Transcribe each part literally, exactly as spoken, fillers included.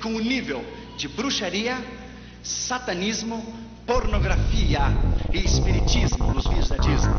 com o nível de bruxaria, satanismo, pornografia e espiritismo nos vídeos da Disney.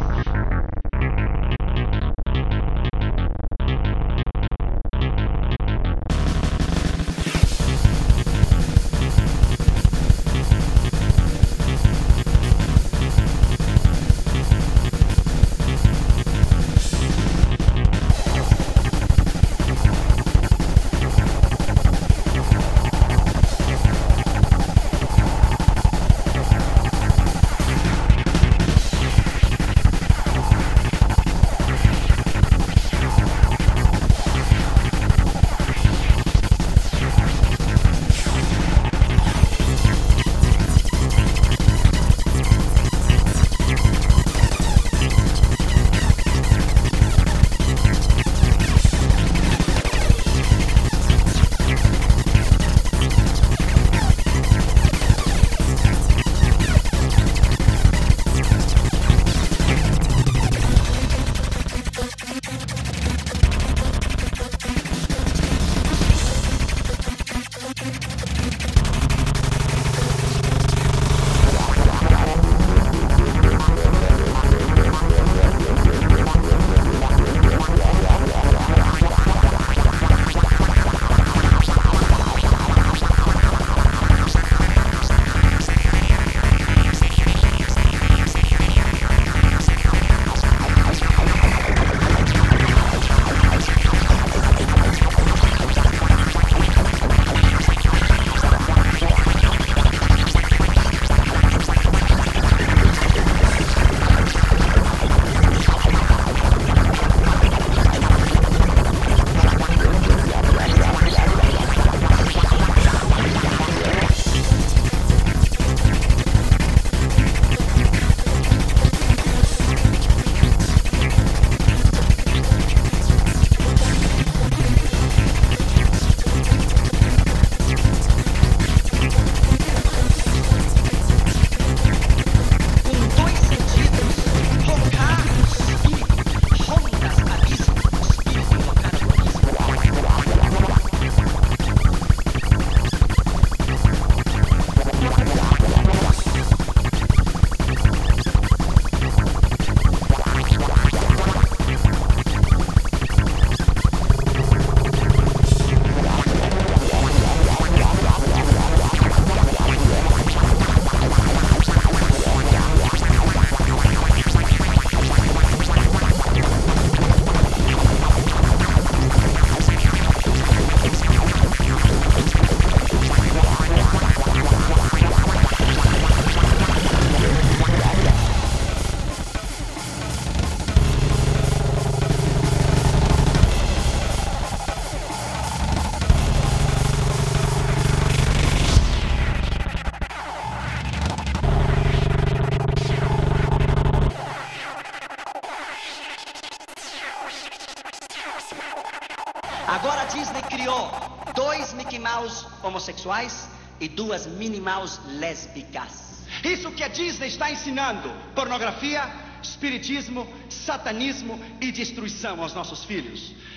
Agora a Disney criou dois Mickey Mouse homossexuais e duas Minnie Mouse lésbicas. Isso que a Disney está ensinando: pornografia, espiritismo, satanismo e destruição aos nossos filhos.